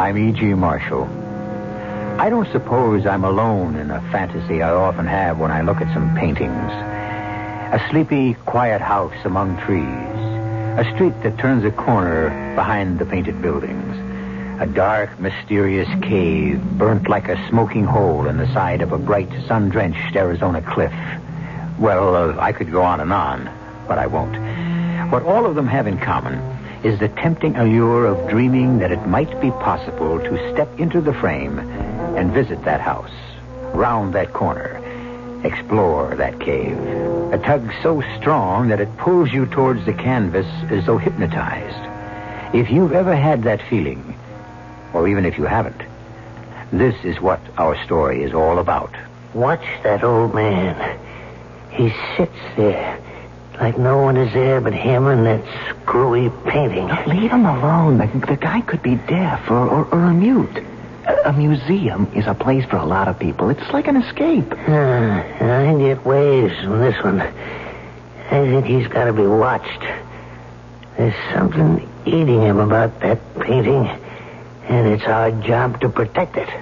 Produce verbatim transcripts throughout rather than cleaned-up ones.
I'm E G. Marshall. I don't suppose I'm alone in a fantasy I often have when I look at some paintings. A sleepy, quiet house among trees. A street that turns a corner behind the painted buildings. A dark, mysterious cave burnt like a smoking hole in the side of a bright, sun-drenched Arizona cliff. Well, uh, I could go on and on, but I won't. What all of them have in common is the tempting allure of dreaming that it might be possible to step into the frame and visit that house, round that corner, explore that cave. A tug so strong that it pulls you towards the canvas as though hypnotized. If you've ever had that feeling, or even if you haven't, this is what our story is all about. Watch that old man. He sits there like no one is there but him and that screwy painting. Now, leave him alone. The, the guy could be deaf or, or, or a mute. A, a museum is a place for a lot of people. It's like an escape. Uh, I get waves from this one. I think he's got to be watched. There's something eating him about that painting, and it's our job to protect it.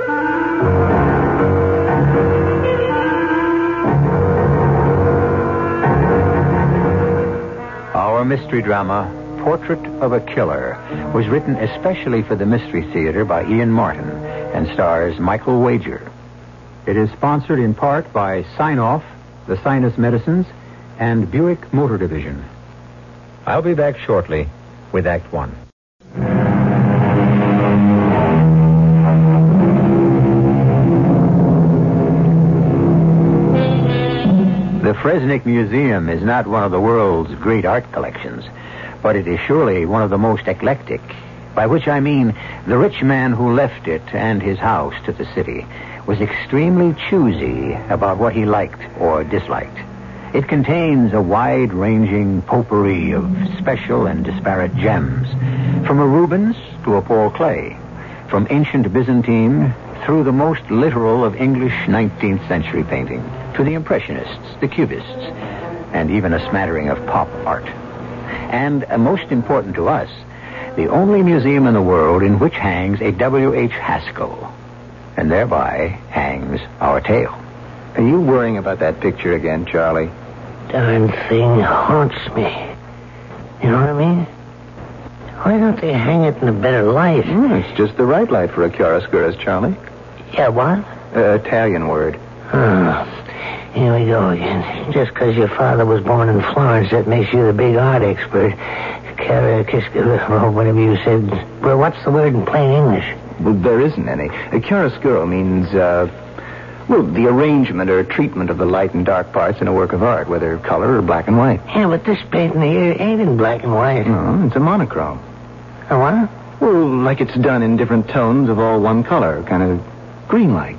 Our mystery drama, Portrait of a Killer, was written especially for the Mystery Theater by Ian Martin and stars Michael Wager. It is sponsored in part by Sign-Off, the Sinus Medicines, and Buick Motor Division. I'll be back shortly with Act One. The Fresnick Museum is not one of the world's great art collections, but it is surely one of the most eclectic, by which I mean the rich man who left it and his house to the city was extremely choosy about what he liked or disliked. It contains a wide-ranging potpourri of special and disparate gems, from a Rubens to a Paul Klee, from ancient Byzantine through the most literal of English nineteenth century painting, to the Impressionists, the Cubists, and even a smattering of pop art. And, uh, most important to us, the only museum in the world in which hangs a W H Haskell, and thereby hangs our tale. Are you worrying about that picture again, Charlie? Darn thing haunts me. You know what I mean? Why don't they hang it in a better light? Mm, it's just the right light for a chiaroscuro, Charlie. Yeah, what? Uh, Italian word. Oh, here we go again. Just because your father was born in Florence, that makes you the big art expert. Chiaroscuro, whatever you said. Well, what's the word in plain English? Well, there isn't any. A chiaroscuro means, uh, well, the arrangement or treatment of the light and dark parts in a work of art, whether color or black and white. Yeah, but this painting here ain't in black and white. No, it's a monochrome. A what? Well, like it's done in different tones of all one color, kind of green-like.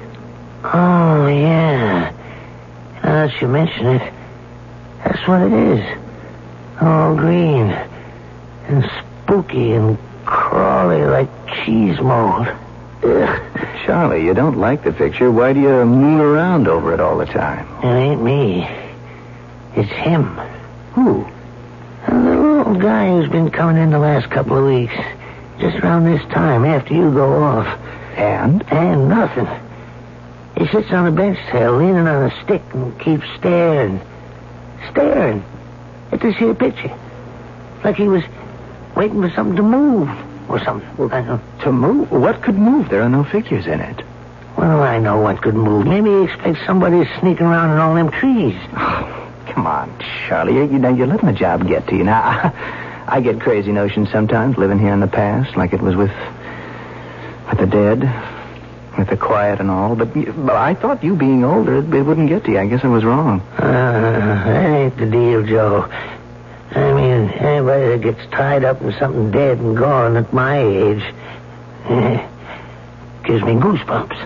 Oh, yeah. Now that you mention it, that's what it is. All green. And spooky and crawly like cheese mold. Ugh. Charlie, you don't like the picture. Why do you moon around over it all the time? It ain't me. It's him. Who? The little guy who's been coming in the last couple of weeks. Just around this time, after you go off. And? And nothing. He sits on a bench tail, leaning on a stick, and keeps staring. Staring at this here picture. Like he was waiting for something to move. Or something. Well, I don't to move? What could move? There are no figures in it. Well, I know what could move. Maybe he expects somebody sneaking around in all them trees. Oh, come on, Charlie. You, you know, you're letting the job get to you. Now, I, I get crazy notions sometimes, living here in the past, like it was with, with the dead, with the quiet and all. But, you, but I thought you being older, it, it wouldn't get to you. I guess I was wrong. Uh, that ain't the deal, Joe. I mean, anybody that gets tied up in something dead and gone at my age eh, gives me goosebumps.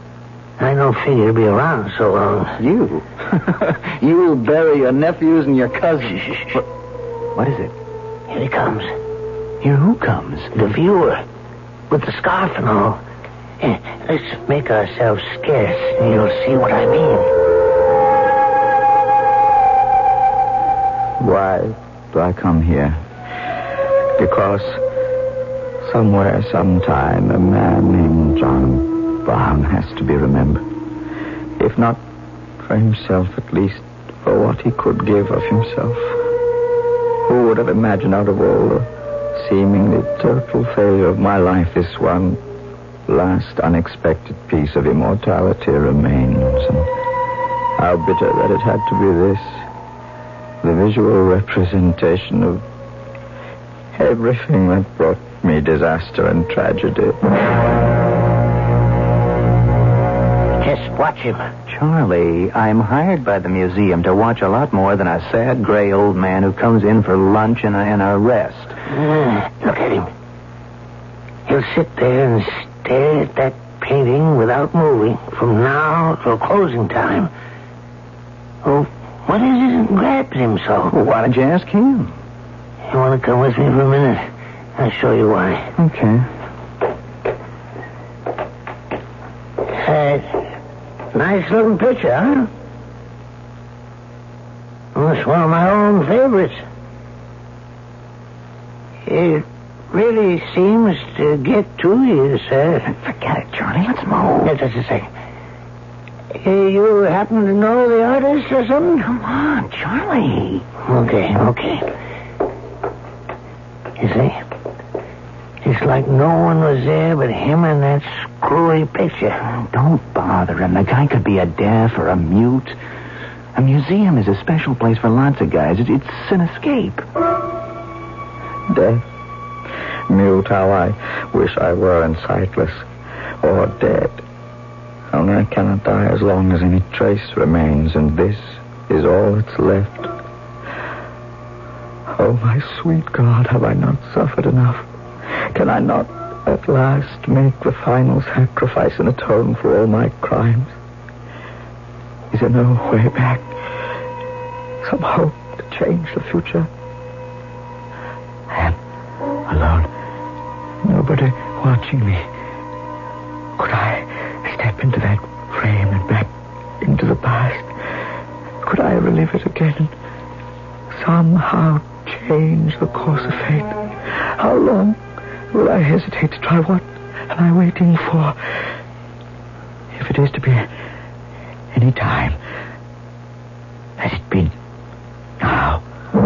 I don't figure to be around so long. You? You'll bury your nephews and your cousins. What, what is it? Here he comes. Here who comes? The viewer. With the scarf and all. Eh, let's make ourselves scarce and you'll see what I mean. Why do I come here? Because Somewhere, sometime, a man named John Brown has to be remembered. If not for himself, at least for what he could give of himself. Who would have imagined out of all the seemingly total failure of my life, this one last unexpected piece of immortality remains, and how bitter that it had to be this, the visual representation of everything that brought me disaster and tragedy. Just watch him. Charlie, I'm hired by the museum to watch a lot more than a sad gray old man who comes in for lunch and a, and a rest. Uh, look at him. He'll sit there and stare at that painting without moving from now till closing time. Oh, what is it that grabs him so? Well, why don't you ask him? You want to come with me for a minute? I'll show you why. Okay. Uh, nice looking picture, huh? Well, it's one of my own favorites. It really seems to get to you, sir. Forget it, Charlie. Let's move. Yeah, just a second. Uh, you happen to know the artist or something? Come on, Charlie. Okay, okay. You see? It's like no one was there but him and that screwy picture. Don't bother him. The guy could be a deaf or a mute. A museum is a special place for lots of guys. It, it's an escape. Deaf, mute, how I wish I were and sightless, or dead. Only I cannot die as long as any trace remains, and this is all that's left. Oh, my sweet God, have I not suffered enough? Can I not at last make the final sacrifice and atone for all my crimes? Is there no way back? Some hope to change the future? I am alone. Nobody watching me. Could I step into that frame and back into the past? Could I relive it again and somehow change the course of fate? How long will I hesitate to try? What am I waiting for? If it is to be any time, let it be now.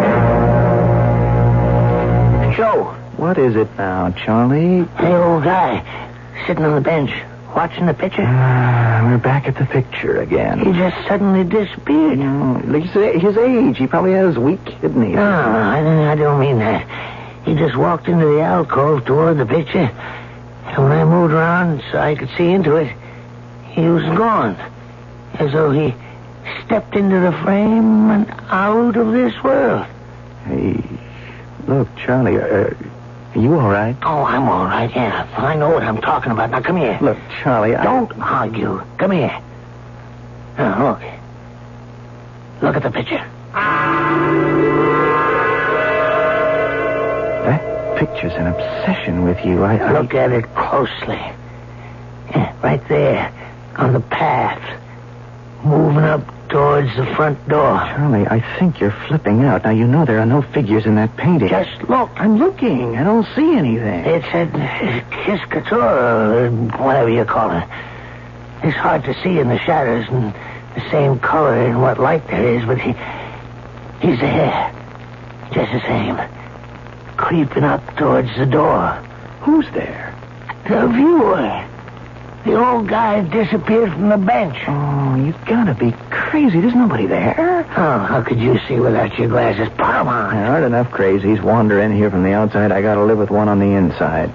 Joe. What is it now, Charlie? Hey, old guy, sitting on the bench, watching the picture. Ah, we're back at the picture again. He just suddenly disappeared. No, look, his his age. He probably has weak kidneys. No, I, I don't mean that. He just walked into the alcove toward the picture, and when I moved around so I could see into it, he was gone. As though he stepped into the frame and out of this world. Hey, look, Charlie, uh, are you all right? Oh, I'm all right, yeah. I know what I'm talking about. Now, come here. Look, Charlie, I... Don't argue. Come here. Now, look. Look at the picture. That picture's an obsession with you. I, I... Look at it closely. Yeah, right there, on the path, moving up towards the front door. Charlie, I think you're flipping out. Now, you know there are no figures in that painting. Just look. I'm looking. I don't see anything. It said Kiss Couture, or whatever you call it. It's hard to see in the shadows and the same color in what light there is, but he, he's there. Just the same. Creeping up towards the door. Who's there? The viewer. The old guy disappeared from the bench. Oh, you gotta be crazy. There's nobody there. Oh, how could you see without your glasses? Put 'em on. There aren't enough crazies wander in here from the outside. I gotta live with one on the inside.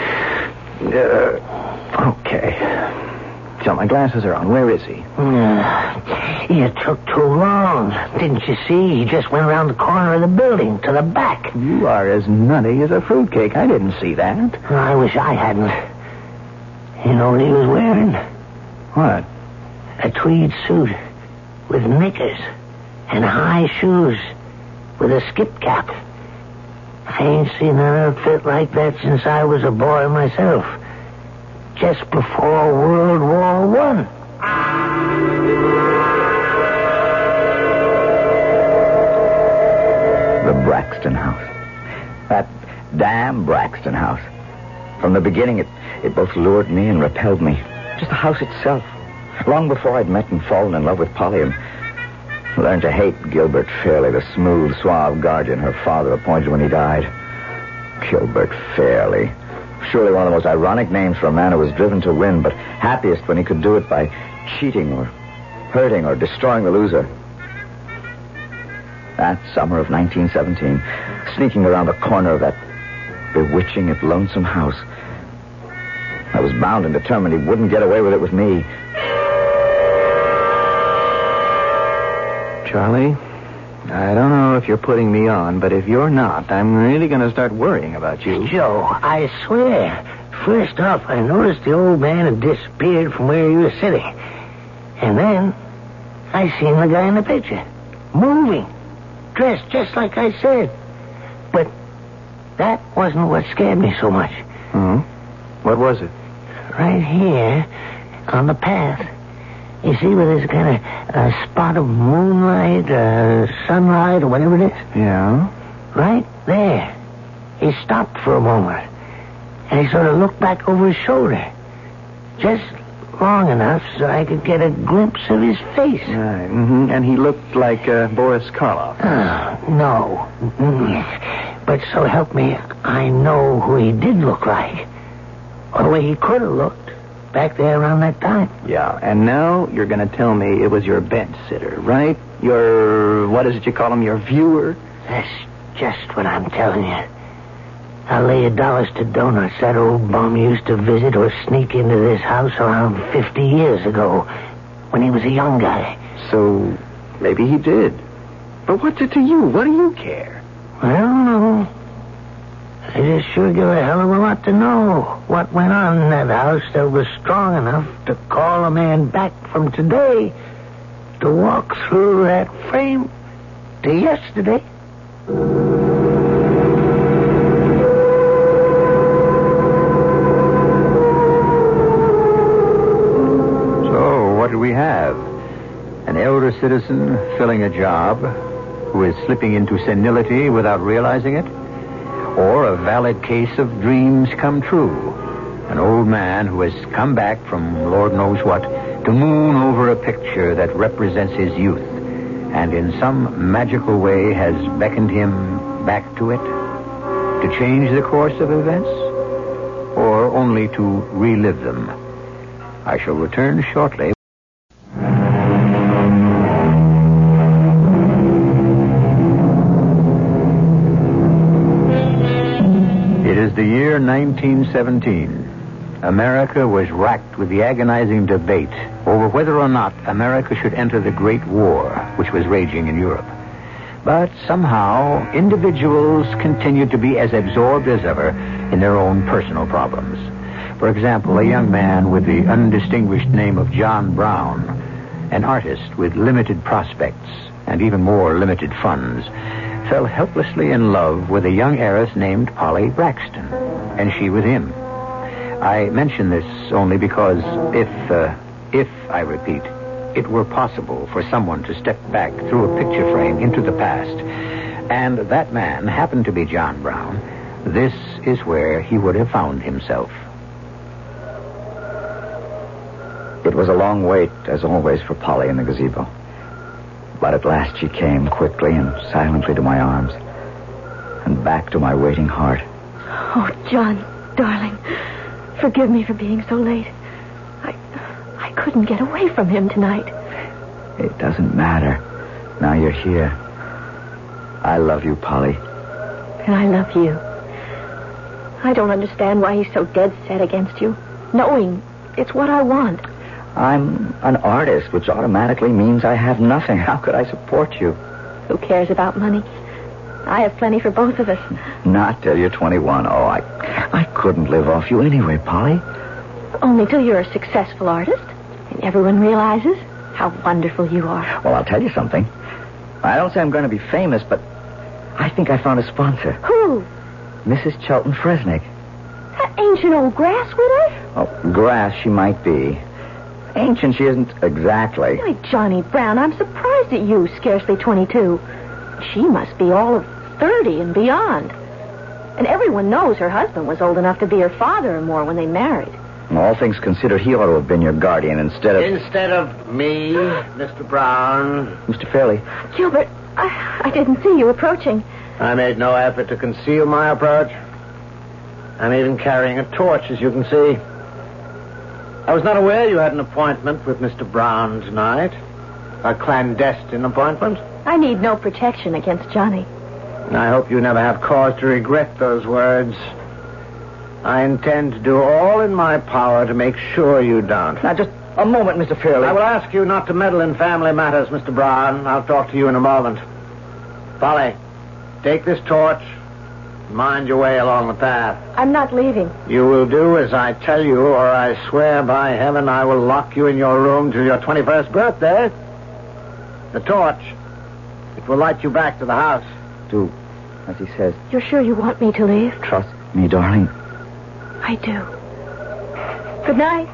Uh, okay. So my glasses are on. Where is he? Uh, you took too long. Didn't you see? He just went around the corner of the building to the back. You are as nutty as a fruitcake. I didn't see that. I wish I hadn't. You know what he was wearing? What? A tweed suit with knickers and high shoes with a skip cap. I ain't seen an outfit like that since I was a boy myself. Just before World War One. The Braxton House. That damn Braxton House. From the beginning, it, it both lured me and repelled me. Just the house itself. Long before I'd met and fallen in love with Polly and learned to hate Gilbert Fairley, the smooth, suave guardian her father appointed when he died. Gilbert Fairley. Surely one of the most ironic names for a man who was driven to win, but happiest when he could do it by cheating or hurting or destroying the loser. That summer of nineteen seventeen, sneaking around the corner of that bewitching yet lonesome house, I was bound and determined he wouldn't get away with it with me. Charlie, I don't know if you're putting me on, but if you're not, I'm really going to start worrying about you. Joe, I swear, first off, I noticed the old man had disappeared from where he was sitting. And then I seen the guy in the picture, moving, dressed just like I said. But that wasn't what scared me so much. Hmm? What was it? Right here, on the path. You see where there's a kind of a spot of moonlight, uh, sunlight, or whatever it is? Yeah? Right there. He stopped for a moment. And he sort of looked back over his shoulder. Just long enough so I could get a glimpse of his face. Right. Mm-hmm. And he looked like uh, Boris Karloff. Oh, no. Mm. But so help me, I know who he did look like. Or the way he could have looked back there around that time. Yeah, and now you're going to tell me it was your bed sitter, right? Your, what is it you call him, your viewer? That's just what I'm telling you. I'll lay a dollars to donuts that old bum used to visit or sneak into this house around fifty years ago when he was a young guy. So maybe he did. But what's it to you? What do you care? I don't know. I just sure give a hell of a lot to know what went on in that house that was strong enough to call a man back from today to walk through that frame to yesterday. So, what do we have? An elder citizen filling a job who is slipping into senility without realizing it? Or a valid case of dreams come true. An old man who has come back from Lord knows what to moon over a picture that represents his youth and in some magical way has beckoned him back to it? To change the course of events? Or only to relive them? I shall return shortly. The year nineteen seventeen. America was racked with the agonizing debate over whether or not America should enter the Great War, which was raging in Europe. But somehow, individuals continued to be as absorbed as ever in their own personal problems. For example, a young man with the undistinguished name of John Brown, an artist with limited prospects and even more limited funds, fell helplessly in love with a young heiress named Polly Braxton, and she with him. I mention this only because if, uh, if, I repeat, it were possible for someone to step back through a picture frame into the past, and that man happened to be John Brown, this is where he would have found himself. It was a long wait, as always, for Polly in the gazebo. But at last she came quickly and silently to my arms and back to my waiting heart. Oh, John, darling, forgive me for being so late. I I couldn't get away from him tonight. It doesn't matter. Now you're here. I love you, Polly. And I love you. I don't understand why he's so dead set against you, knowing it's what I want. I'm an artist, which automatically means I have nothing. How could I support you? Who cares about money? I have plenty for both of us. Not till you're twenty-one. Oh, I, I couldn't live off you anyway, Polly. Only till you're a successful artist and everyone realizes how wonderful you are. Well, I'll tell you something. I don't say I'm going to be famous, but I think I found a sponsor. Who? Missus Chelton Fresnick. That ancient old grass widow? Oh, grass she might be. Ancient she isn't exactly. Why, Johnny Brown, I'm surprised at you, scarcely twenty-two. She must be all of thirty and beyond. And everyone knows her husband was old enough to be her father or more when they married. All things considered, he ought to have been your guardian instead of... Instead of me, Mister Brown. Mister Fairley. Gilbert, I, I didn't see you approaching. I made no effort to conceal my approach. I'm even carrying a torch, as you can see. I was not aware you had an appointment with Mister Brown tonight. A clandestine appointment. I need no protection against Johnny. I hope you never have cause to regret those words. I intend to do all in my power to make sure you don't. Now, just a moment, Mister Fairley. I will ask you not to meddle in family matters, Mister Brown. I'll talk to you in a moment. Polly, take this torch. Mind your way along the path. I'm not leaving. You will do as I tell you, or I swear by heaven I will lock you in your room till your twenty-first birthday. The torch. It will light you back to the house. Do as he says. You're sure you want me to leave? Trust me, darling. I do. Good night.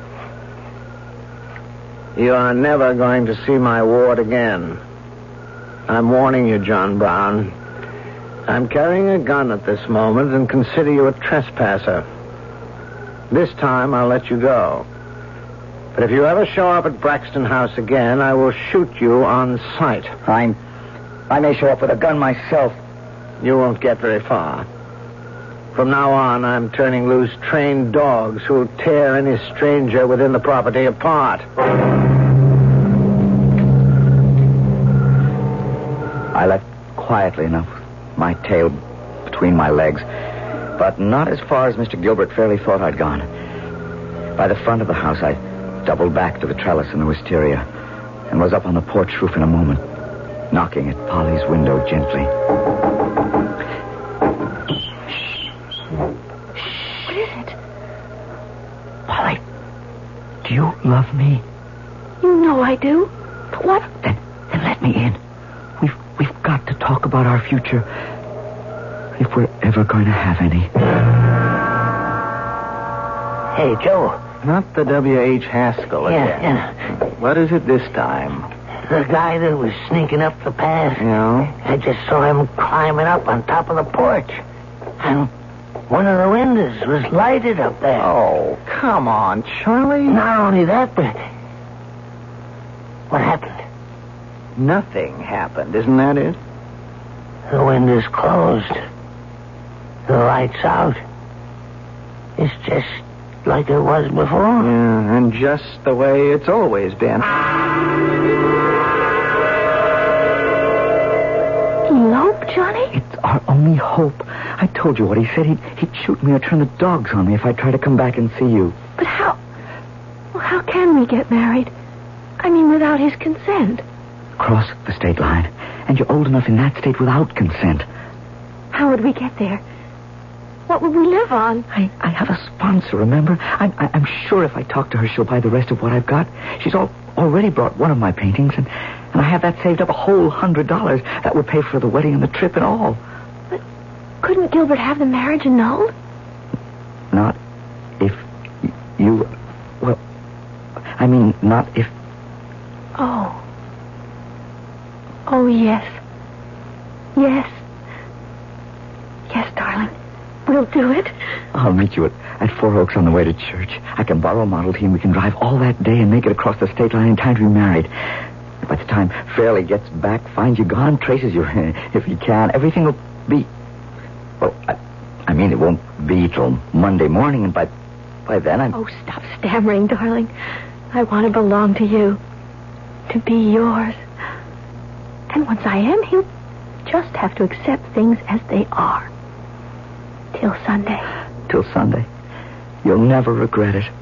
You are never going to see my ward again. I'm warning you, John Brown. I'm carrying a gun at this moment and consider you a trespasser. This time I'll let you go. But if you ever show up at Braxton House again, I will shoot you on sight. I'm... I may show up with a gun myself. You won't get very far. From now on, I'm turning loose trained dogs who'll tear any stranger within the property apart. I left quietly enough, my tail between my legs, but not as far as Mister Gilbert Fairley thought I'd gone. By the front of the house, I doubled back to the trellis in the wisteria and was up on the porch roof in a moment, knocking at Polly's window gently. What is it? Polly, do you love me? You know I do. But what? Then, then let me in. We've, we've got to talk about our future. If we're ever going to have any. Hey, Joe. Not the W H. Haskell again. Yeah, yeah. What is it this time? The guy that was sneaking up the path. Yeah? I just saw him climbing up on top of the porch. And one of the windows was lighted up there. Oh, come on, Charlie. Not only that, but... What happened? Nothing happened, isn't that it? The window's closed. The light's out. It's just like it was before. Yeah, and just the way it's always been. Elope, Johnny? It's our only hope. I told you what he said. He'd, he'd shoot me or turn the dogs on me if I tried to come back and see you. But how... Well, how can we get married? I mean, without his consent. Cross the state line. And you're old enough in that state without consent. How would we get there? What would we live on? I, I have a sponsor, remember? I'm, I, I'm sure if I talk to her, she'll buy the rest of what I've got. She's all, already brought one of my paintings, and, and I have that saved up a whole hundred dollars. That would pay for the wedding and the trip and all. But couldn't Gilbert have the marriage annulled? Not if y- you... Well, I mean, not if... Oh. Oh, yes. Yes. Yes, darling. We'll do it. I'll meet you at, at Four Oaks on the way to church. I can borrow a Model T and we can drive all that day and make it across the state line in time to be married. By the time Fairley gets back, finds you gone, traces you if he can, everything will be... Well, I, I mean, it won't be till Monday morning, and by, by then I'm... Oh, stop stammering, darling. I want to belong to you. To be yours. And once I am, he'll just have to accept things as they are. Till Sunday. Till Sunday. You'll never regret it.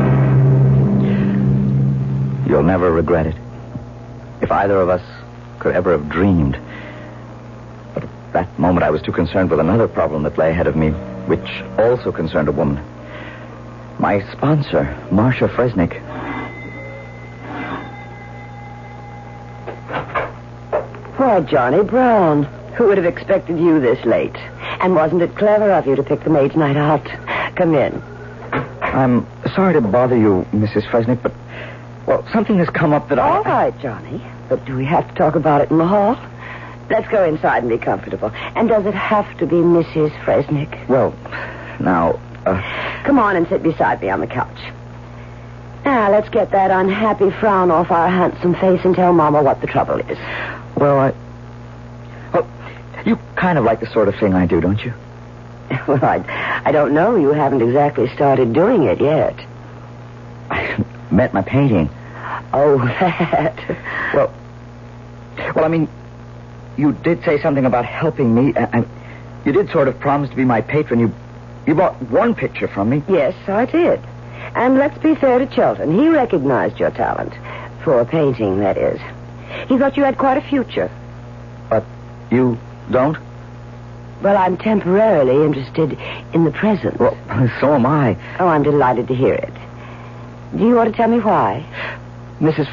You'll never regret it. If either of us could ever have dreamed. But at that moment I was too concerned with another problem that lay ahead of me, which also concerned a woman. My sponsor, Marcia Fresnick. Why, Johnny Brown. Who would have expected you this late? And wasn't it clever of you to pick the maid's night out? Come in. I'm sorry to bother you, Missus Fresnick, but, well, something has come up that I... All right, Johnny. But do we have to talk about it in the hall? Let's go inside and be comfortable. And does it have to be Missus Fresnick? Well, now, uh... Come on and sit beside me on the couch. Now, let's get that unhappy frown off our handsome face and tell Mama what the trouble is. Well, I... Well, you kind of like the sort of thing I do, don't you? Well, I, I don't know. You haven't exactly started doing it yet. I met my painting. Oh, that. Well, well, I mean, you did say something about helping me, and, and you did sort of promise to be my patron. You, you bought one picture from me. Yes, I did. And let's be fair to Chilton. He recognized your talent. For painting, that is. He thought you had quite a future. But you don't? Well, I'm temporarily interested in the present. Well, so am I. Oh, I'm delighted to hear it. Do you want to tell me why? Missus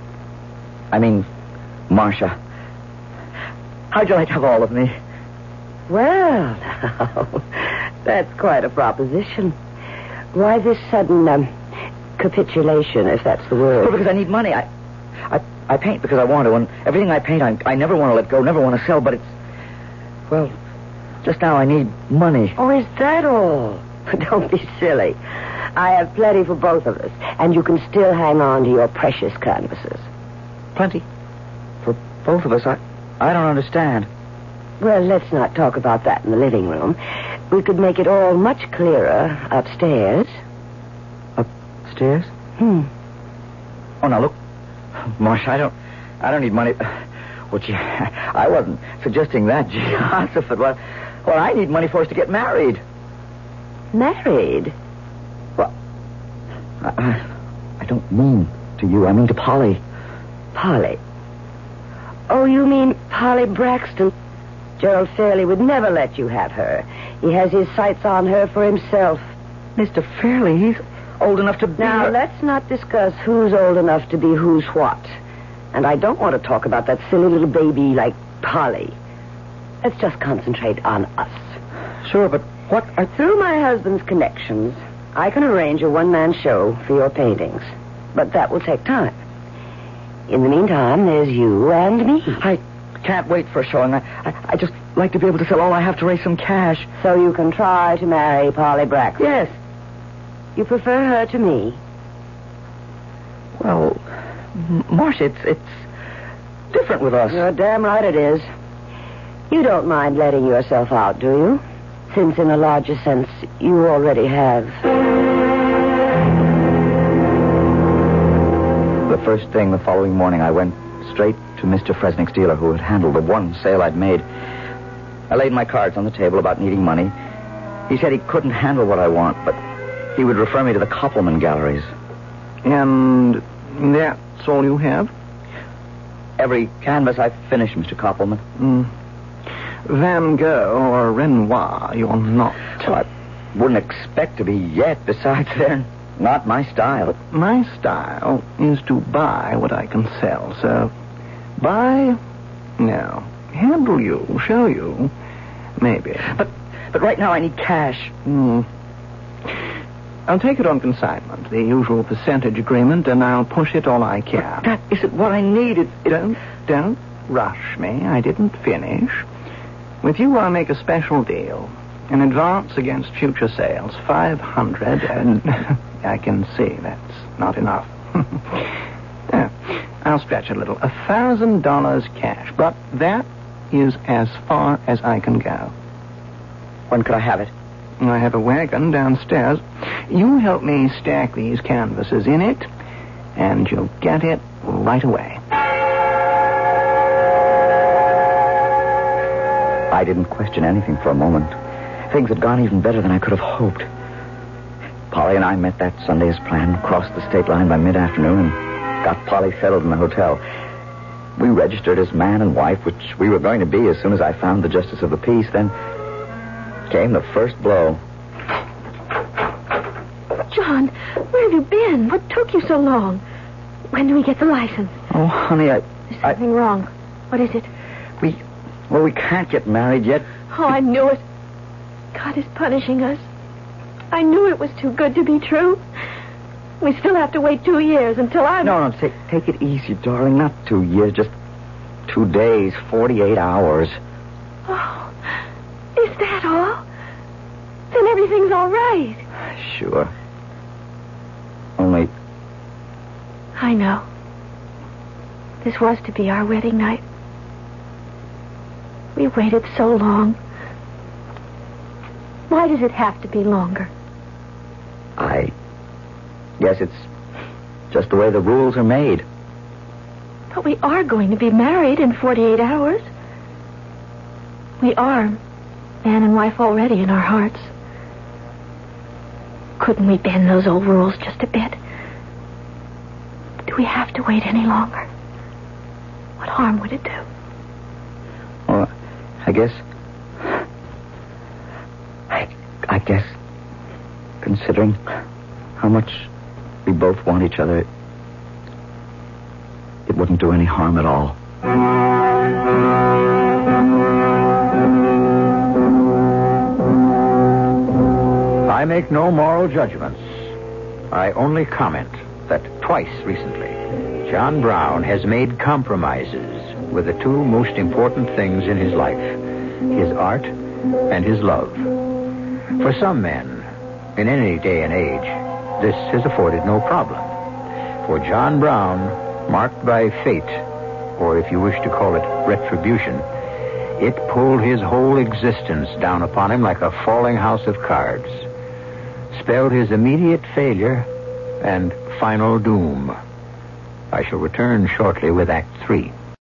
I mean, Marcia. How'd you like to have all of me? Well, now, that's quite a proposition. Why this sudden um, capitulation, if that's the word? Well, because I need money. I, I, I paint because I want to, and everything I paint, I, I never want to let go, never want to sell. But it's, well, just now I need money. Oh, is that all? Don't be silly. I have plenty for both of us, and you can still hang on to your precious canvases. Plenty for both of us. I, I don't understand. Well, let's not talk about that in the living room. We could make it all much clearer upstairs. Upstairs? Hmm. Oh, now look, Marcia, I don't, I don't need money. Well, gee, I wasn't suggesting that, Jehoshaphat. Well, well, I need money for us to get married. Married? Well, I, I, I don't mean to you. I mean to Polly. Polly? Oh, you mean Polly Braxton? Gerald Fairley would never let you have her. He has his sights on her for himself. Mister Fairley, he's old enough to be... Now, her... let's not discuss who's old enough to be who's what. And I don't want to talk about that silly little baby like Polly. Let's just concentrate on us. Sure, but what... Are... Through my husband's connections, I can arrange a one-man show for your paintings. But that will take time. In the meantime, there's you and me. I can't wait for a showing. I, I, I just like to be able to sell all I have to raise some cash. So you can try to marry Polly Braxton? Yes. You prefer her to me? Well, Marcia, it's, it's different with us. You're damn right it is. You don't mind letting yourself out, do you? Since in a larger sense, you already have. The first thing the following morning, I went straight to Mister Fresnick's dealer, who had handled the one sale I'd made. I laid my cards on the table about needing money. He said he couldn't handle what I want, but he would refer me to the Koppelman galleries. And that's all you have? Every canvas I've finished, Mister Koppelman. Mm. Van Gogh or Renoir, you're not. Well, I wouldn't expect to be yet. Besides, they're not my style. But my style is to buy what I can sell, so buy? No. Handle you, show you, maybe. But but right now I need cash. Mm. I'll take it on consignment, the usual percentage agreement, and I'll push it all I can. But that isn't what I need. It, it... Don't, don't rush me. I didn't finish. With you, I'll make a special deal. An advance against future sales, five hundred, and I can see that's not enough. Yeah, I'll stretch a little. A thousand dollars cash, but that is as far as I can go. When could I have it? I have a wagon downstairs. You help me stack these canvases in it, and you'll get it right away. I didn't question anything for a moment. Things had gone even better than I could have hoped. Polly and I met that Sunday as planned, crossed the state line by mid-afternoon, and got Polly settled in the hotel. We registered as man and wife, which we were going to be as soon as I found the justice of the peace. Then came the first blow. John, where have you been? What took you so long? When do we get the license? Oh, honey, I... There's something I, wrong. What is it? We... Well, we can't get married yet. Oh, I knew it. God is punishing us. I knew it was too good to be true. We still have to wait two years until I'm... No, no, take, take it easy, darling. Not two years, just Two days, forty-eight hours. Oh, is that all? Then everything's all right. Sure. Only... I know. This was to be our wedding night. We waited so long. Why does it have to be longer? I guess it's just the way the rules are made. But we are going to be married in forty-eight hours. We are man and wife already in our hearts. Couldn't we bend those old rules just a bit? Do we have to wait any longer? What harm would it do? Well, I guess... I, I guess... Considering how much we both want each other, it wouldn't do any harm at all. I make no moral judgments. I only comment that twice recently, John Brown has made compromises with the two most important things in his life, his art and his love. For some men, in any day and age, this has afforded no problem. For John Brown, marked by fate, or if you wish to call it retribution, it pulled his whole existence down upon him like a falling house of cards, spelled his immediate failure and final doom. I shall return shortly with Act Three.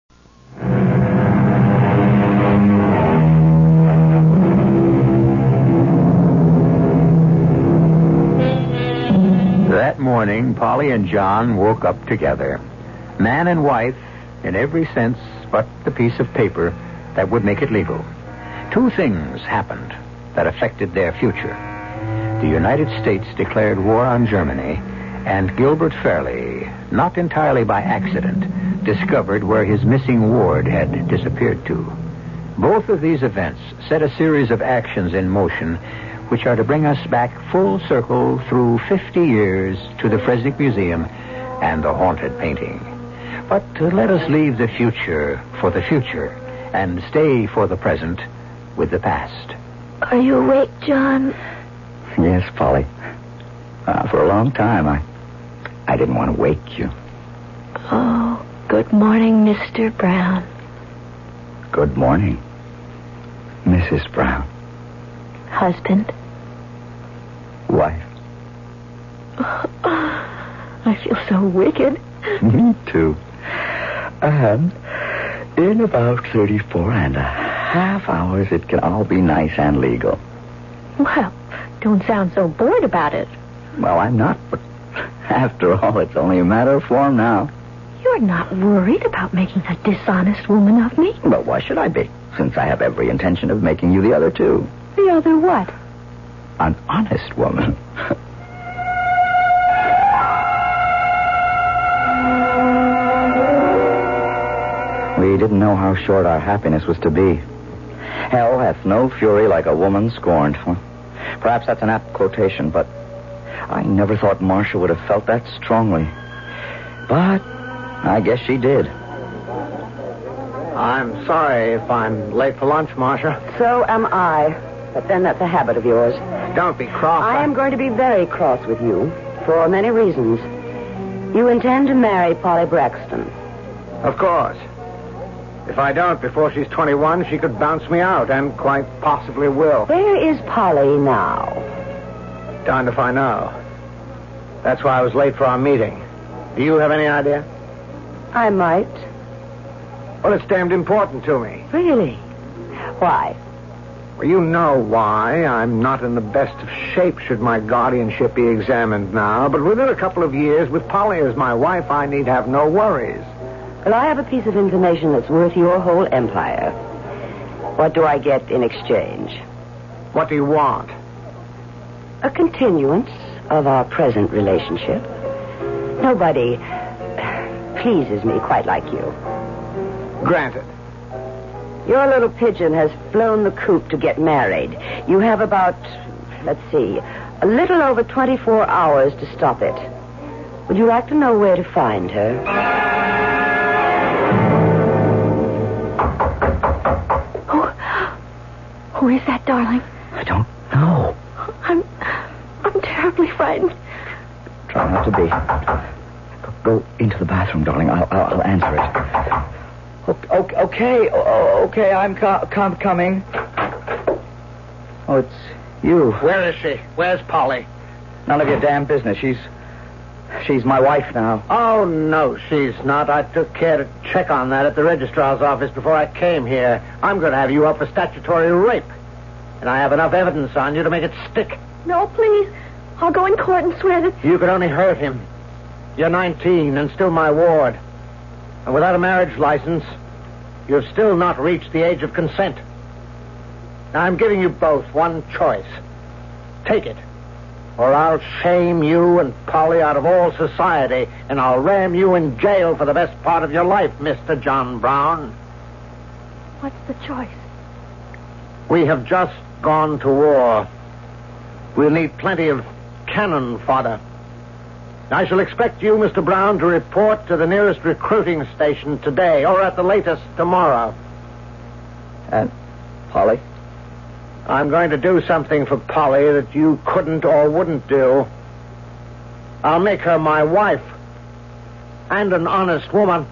That morning, Polly and John woke up together. Man and wife, in every sense but the piece of paper that would make it legal. Two things happened that affected their future. The United States declared war on Germany, and Gilbert Fairley, not entirely by accident, discovered where his missing ward had disappeared to. Both of these events set a series of actions in motion which are to bring us back full circle through fifty years to the Fresnick Museum and the haunted painting. But uh, let us leave the future for the future and stay for the present with the past. Are you awake, John? Yes, Polly. Uh, for a long time, I, I didn't want to wake you. Oh, good morning, Mister Brown. Good morning, Missus Brown. Husband. Wife. Oh, I feel so wicked. Me too. And in about thirty-four and a half hours, it can all be nice and legal. Well, don't sound so bored about it. Well, I'm not, but after all, it's only a matter of form now. You're not worried about making a dishonest woman of me? But why should I be, since I have every intention of making you the other two? The other what? An honest woman. We didn't know how short our happiness was to be. Hell hath no fury like a woman scorned. Well, perhaps that's an apt quotation, but I never thought Marcia would have felt that strongly. But I guess she did. I'm sorry if I'm late for lunch, Marcia. So am I. But then that's a habit of yours. Don't be cross. I am going to be very cross with you for many reasons. You intend to marry Polly Braxton. Of course. If I don't before she's twenty-one, she could bounce me out, and quite possibly will. Where is Polly now? Darned if I know. That's why I was late for our meeting. Do you have any idea? I might. Well, it's damned important to me. Really? Why? Well, you know why. I'm not in the best of shape should my guardianship be examined now, but within a couple of years, with Polly as my wife, I need have no worries. Well, I have a piece of information that's worth your whole empire. What do I get in exchange? What do you want? A continuance of our present relationship. Nobody pleases me quite like you. Granted. Your little pigeon has flown the coop to get married. You have about, let's see, a little over twenty-four hours to stop it. Would you like to know where to find her? Who is that, darling? I don't know. I'm... I'm terribly frightened. Try not to be. Go, go into the bathroom, darling. I'll, I'll, I'll answer it. Okay, okay, okay, I'm co- com- coming. Oh, it's you. Where is she? Where's Polly? None of your damn business. She's... She's my wife now. Oh, no, she's not. I took care to check on that at the registrar's office before I came here. I'm going to have you up for statutory rape. And I have enough evidence on you to make it stick. No, please. I'll go in court and swear that... You could only hurt him. You're nineteen and still my ward. And without a marriage license, you've still not reached the age of consent. Now, I'm giving you both one choice. Take it. Or I'll shame you and Polly out of all society, and I'll ram you in jail for the best part of your life, Mister John Brown. What's the choice? We have just gone to war. We'll need plenty of cannon fodder. I shall expect you, Mister Brown, to report to the nearest recruiting station today, or at the latest tomorrow. And Polly? I'm going to do something for Polly that you couldn't or wouldn't do. I'll make her my wife. And an honest woman.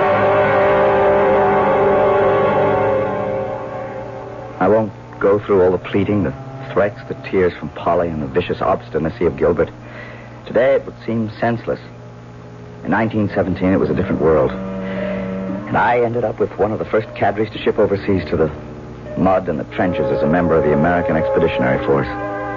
I won't go through all the pleading, the threats, the tears from Polly, and the vicious obstinacy of Gilbert. Today it would seem senseless. In nineteen seventeen, it was a different world. And I ended up with one of the first cadres to ship overseas to the mud and the trenches as a member of the American Expeditionary Force.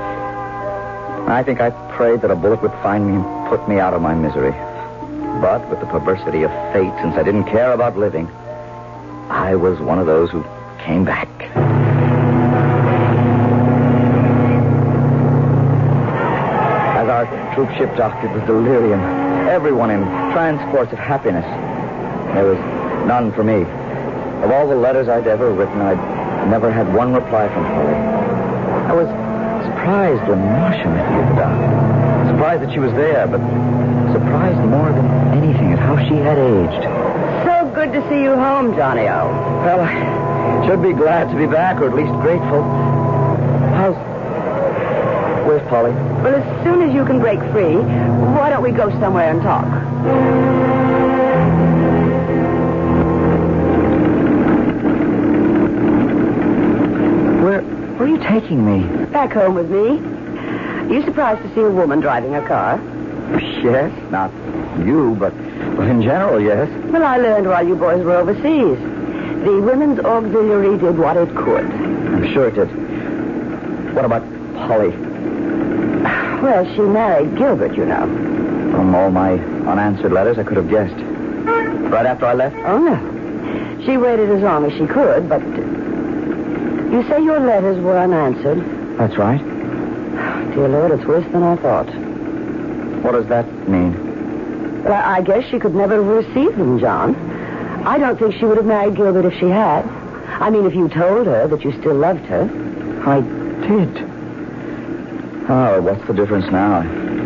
I think I prayed that a bullet would find me and put me out of my misery. But with the perversity of fate, since I didn't care about living, I was one of those who came back. As our troop ship docked, it was delirium. Everyone in transports of happiness. There was none for me. Of all the letters I'd ever written, I'd never had one reply from Polly. I was surprised when Marcia met me at the dock. Surprised that she was there, but surprised more than anything at how she had aged. So good to see you home, Johnny-O. Well, I should be glad to be back, or at least grateful. How's... Where's Polly? Well, as soon as you can break free, why don't we go somewhere and talk? Where, where are you taking me? Back home with me. Are you surprised to see a woman driving a car? Yes, not you, but, but in general, yes. Well, I learned while you boys were overseas. The Women's Auxiliary did what it could. I'm sure it did. What about Polly? Well, she married Gilbert, you know. From all my unanswered letters, I could have guessed. Right after I left? Oh, no. She waited as long as she could, but... You say your letters were unanswered? That's right. Dear Lord, it's worse than I thought. What does that mean? Well, I guess she could never have received them, John. I don't think she would have married Gilbert if she had. I mean, if you told her that you still loved her. I did. Oh, what's the difference now?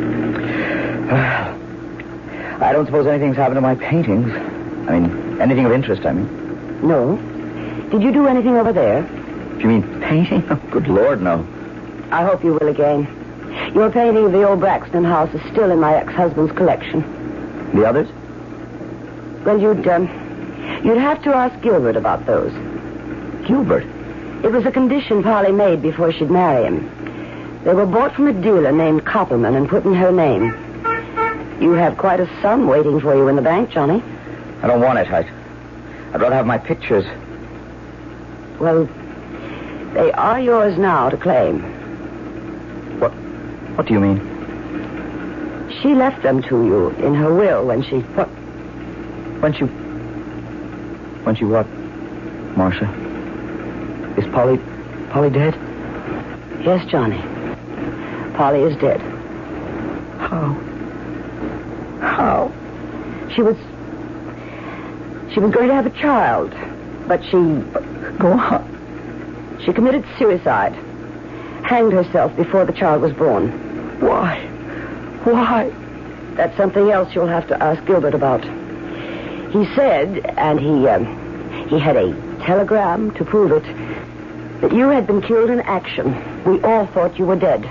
I don't suppose anything's happened to my paintings. I mean, anything of interest, I mean. No. Did you do anything over there? Do you mean painting? Oh, good Lord, no. I hope you will again. Your painting of the old Braxton house is still in my ex-husband's collection. The others? Well, you'd, um, you'd have to ask Gilbert about those. Gilbert? It was a condition Polly made before she'd marry him. They were bought from a dealer named Koppelman and put in her name. You have quite a sum waiting for you in the bank, Johnny. I don't want it. I'd, I'd rather have my pictures. Well, they are yours now to claim. What? What do you mean? She left them to you in her will when she... What? When she... When she what, Marcia? Is Polly... Polly dead? Yes, Johnny. Polly is dead. How? How? She was... She was going to have a child, but she... Go on. She committed suicide. Hanged herself before the child was born. Why? Why? That's something else you'll have to ask Gilbert about. He said, and he, um, he had a telegram to prove it, that you had been killed in action. We all thought you were dead.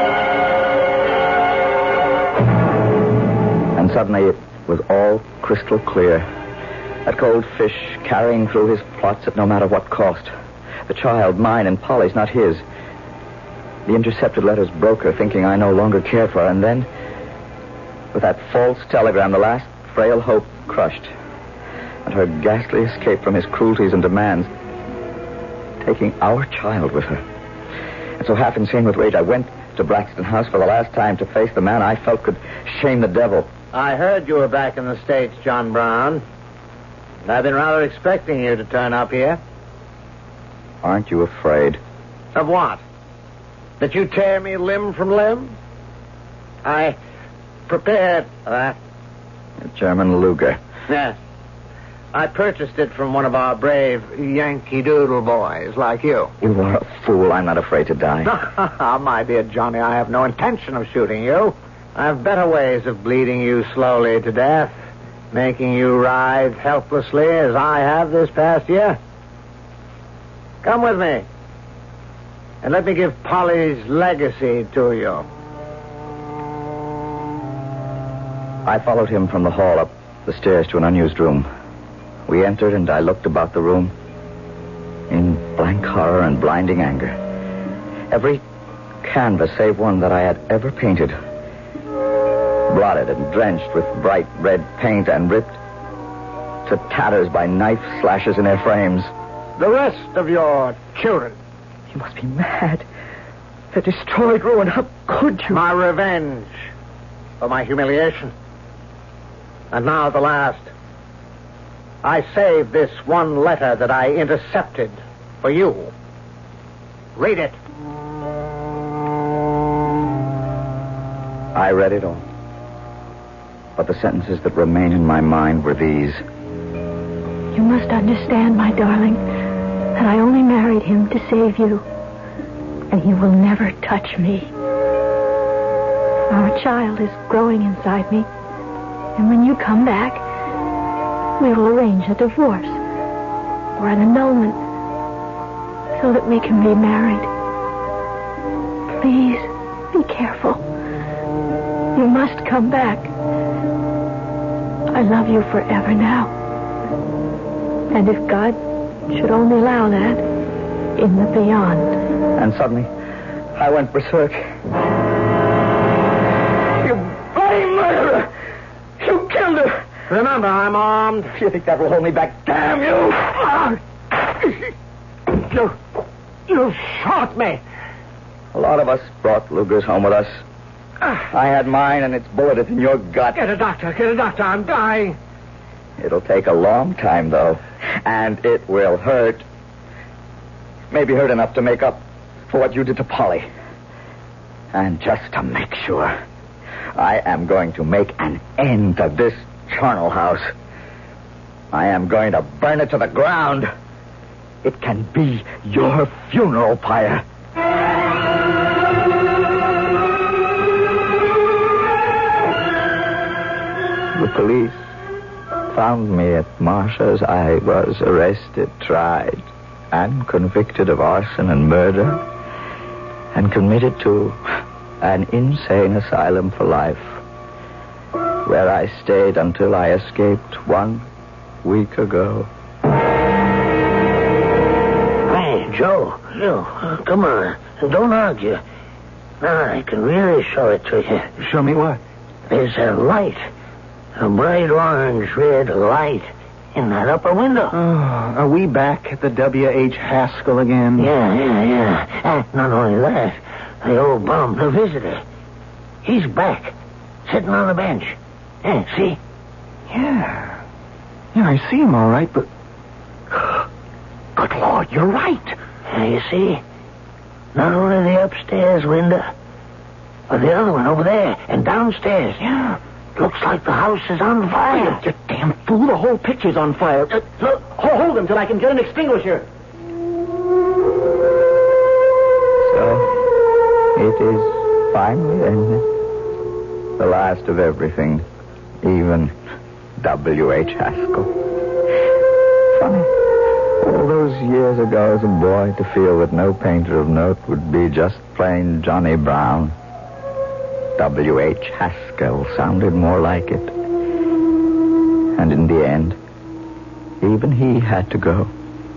And suddenly it was all crystal clear. That cold fish carrying through his plots at no matter what cost. The child, mine and Polly's, not his. The intercepted letters broke her, thinking I no longer cared for her. And then, with that false telegram, the last frail hope crushed. And her ghastly escape from his cruelties and demands, taking our child with her. And so, half insane with rage, I went to Braxton House for the last time to face the man I felt could shame the devil. I heard you were back in the States, John Brown. And I've been rather expecting you to turn up here. Aren't you afraid? Of what? That you tear me limb from limb? I prepared for that. A German Luger. Yes. I purchased it from one of our brave Yankee Doodle boys like you. You are a fool. I'm not afraid to die. My dear Johnny, I have no intention of shooting you. I have better ways of bleeding you slowly to death, making you writhe helplessly as I have this past year. Come with me, and let me give Polly's legacy to you. I followed him from the hall up the stairs to an unused room. We entered, and I looked about the room in blank horror and blinding anger. Every canvas, save one that I had ever painted, blotted and drenched with bright red paint and ripped to tatters by knife slashes in their frames. The rest of your children. You must be mad. They're destroyed, ruined. How could you? My revenge for my humiliation. And now the last. I saved this one letter that I intercepted for you. Read it. I read it all. But the sentences that remain in my mind were these. You must understand, my darling, that I only married him to save you. And he will never touch me. Our child is growing inside me. And when you come back, we will arrange a divorce or an annulment so that we can be married. Please, be careful. You must come back. I love you forever now. And if God should only allow that, in the beyond. And suddenly, I went berserk. You bloody murderer! You killed her! Remember, I'm armed. You think that will hold me back? Damn you! You, you shot me. A lot of us brought Lugers home with us. I had mine, and it's bulleted in your gut. Get a doctor, get a doctor. I'm dying. It'll take a long time, though. And it will hurt. Maybe hurt enough to make up for what you did to Polly. And just to make sure, I am going to make an end to this charnel house. I am going to burn it to the ground. It can be your funeral pyre. The police found me at Marcia's. I was arrested, tried, and convicted of arson and murder, and committed to an insane asylum for life, where I stayed until I escaped one week ago. Hey, Joe, Joe, uh, come on. Don't argue. Now I can really show it to you. Show me what? There's a light, a bright orange-red light in that upper window. Oh, are we back at the W H. Haskell again? Yeah, yeah, yeah. And not only that, the old bum, the visitor, he's back, sitting on the bench. Yeah, see? Yeah. Yeah, I see him all right, but... Good Lord, you're right. Yeah, you see? Not only the upstairs window, but the other one over there and downstairs. Yeah. Looks like the house is on fire. You damn fool, the whole picture's on fire. Uh, look, hold him till I can get an extinguisher. So, it is finally ended. The last of everything. Even W H. Haskell. Funny. All those years ago as a boy to feel that no painter of note would be just plain Johnny Brown. W H Haskell sounded more like it. And in the end, even he had to go.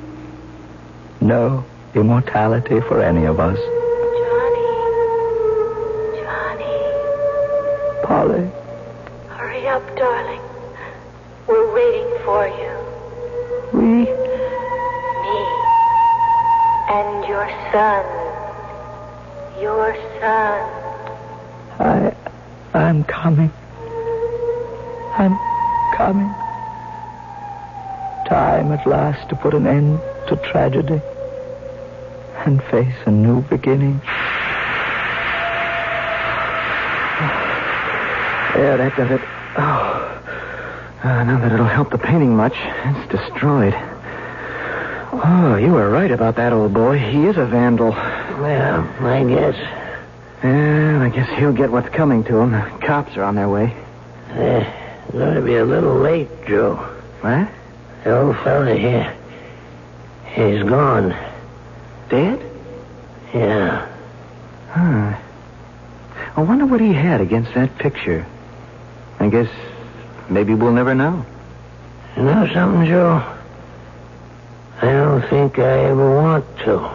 No immortality for any of us. Johnny. Johnny. Polly. Hurry up, darling. We're waiting for you. We? Me. And your son. Your son. I... I'm coming. I'm coming. Time at last to put an end to tragedy and face a new beginning. There, that does it. Oh, uh, not that it'll help the painting much. It's destroyed. Oh, you were right about that old boy. He is a vandal. Well, I guess. Yeah, I guess he'll get what's coming to him. The cops are on their way. Uh, going to be a little late, Joe. What? The old fella here. He's gone. Dead? Yeah. Huh. I wonder what he had against that picture. I guess maybe we'll never know. You know something, Joe? I don't think I ever want to.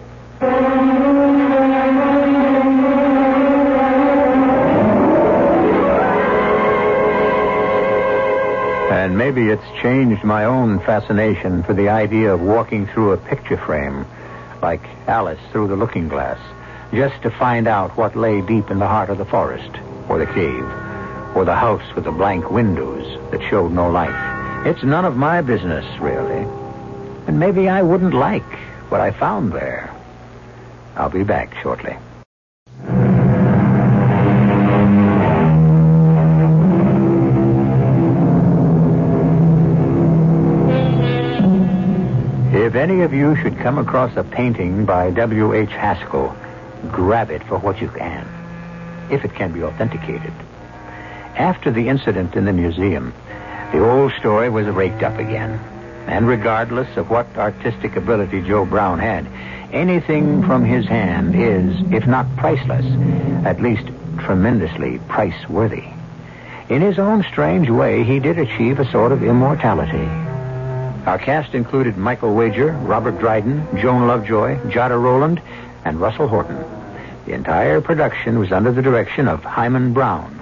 And maybe it's changed my own fascination for the idea of walking through a picture frame, like Alice through the looking glass, just to find out what lay deep in the heart of the forest, or the cave, or the house with the blank windows that showed no light. It's none of my business, really. And maybe I wouldn't like what I found there. I'll be back shortly. If any of you should come across a painting by W H Haskell, grab it for what you can, if it can be authenticated. After the incident in the museum, the old story was raked up again. And regardless of what artistic ability Joe Brown had, anything from his hand is, if not priceless, at least tremendously price-worthy. In his own strange way, he did achieve a sort of immortality. Our cast included Michael Wager, Robert Dryden, Joan Lovejoy, Jada Rowland, and Russell Horton. The entire production was under the direction of Hyman Brown.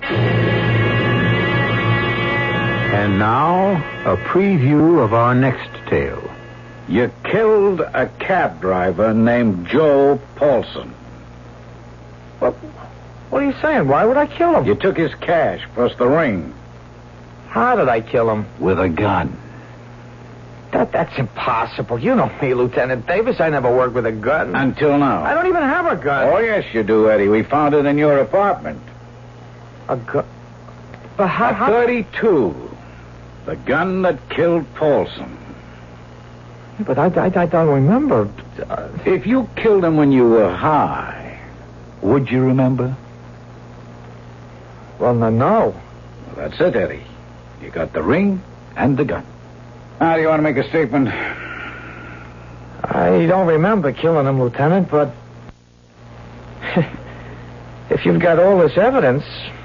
And now, a preview of our next tale. You killed a cab driver named Joe Paulson. What, what are you saying? Why would I kill him? You took his cash plus the ring. How did I kill him? With a gun. That That's impossible. You know me, Lieutenant Davis. I never worked with a gun. Until now. I don't even have a gun. Oh, yes, you do, Eddie. We found it in your apartment. A gun? But how... A how... thirty-two. The gun that killed Paulson. But I, I, I don't remember. Uh, if you killed him when you were high, would you remember? Well, no, no. Well, that's it, Eddie. You got the ring and the gun. Now, do you want to make a statement? I don't remember killing him, Lieutenant, but... if you've got all this evidence...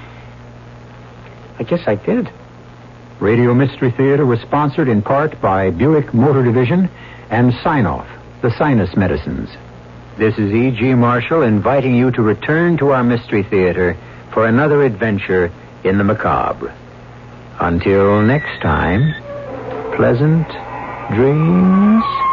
I guess I did. Radio Mystery Theater was sponsored in part by Buick Motor Division and Sign-Off, the sinus medicines. This is E G. Marshall inviting you to return to our Mystery Theater for another adventure in the macabre. Until next time, pleasant dreams.